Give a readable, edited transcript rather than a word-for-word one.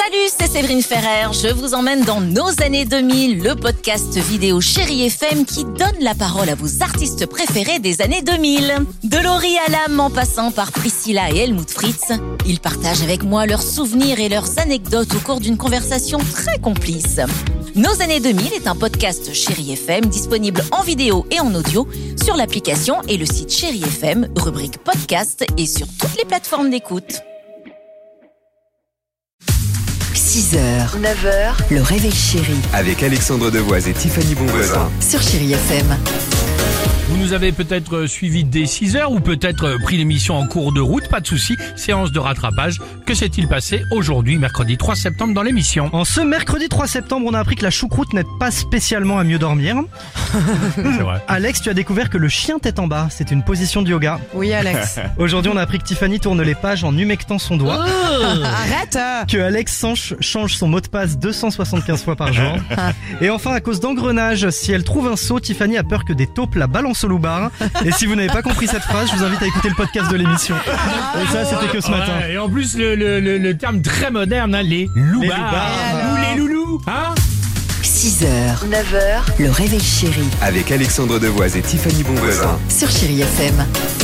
Salut, c'est Séverine Ferrer. Je vous emmène dans Nos années 2000, le podcast vidéo Chérie FM qui donne la parole à vos artistes préférés des années 2000. De Laurie Hallam en passant par Priscilla et Helmut Fritz, ils partagent avec moi leurs souvenirs et leurs anecdotes au cours d'une conversation très complice. Nos années 2000 est un podcast Chérie FM disponible en vidéo et en audio sur l'application et le site Chérie FM, rubrique podcast et sur toutes les plateformes d'écoute. 6h, 9h, le réveil chéri Avec Alexandre Devoise et Tiffany Bonvoisin sur Chérie FM. Vous nous avez peut-être suivi dès 6h ou peut-être pris l'émission en cours de route, pas de souci, séance de rattrapage. Que s'est-il passé aujourd'hui, mercredi 3 septembre dans l'émission? En ce mercredi 3 septembre, on a appris que la choucroute n'aide pas spécialement à mieux dormir. C'est vrai. Alex, tu as découvert que le chien tête en bas, c'est une position de yoga. Oui, Alex. Aujourd'hui, on a appris que Tiffany tourne les pages en humectant son doigt. Arrête. Que Alex change son mot de passe 275 fois par jour. Et enfin, à cause d'engrenages, si elle trouve un seau, Tiffany a peur que des taupes la balancent au loubar. Et si vous n'avez pas compris cette phrase, je vous invite à écouter le podcast de l'émission. Et ça, c'était que ce matin. Ouais, et en plus, le terme très moderne, hein, les loupards. Les loupards. Ou les loulous, hein? 6h, 9h, le réveil chéri avec Alexandre Devoise et Tiffany Bonvoisin sur Chérie FM.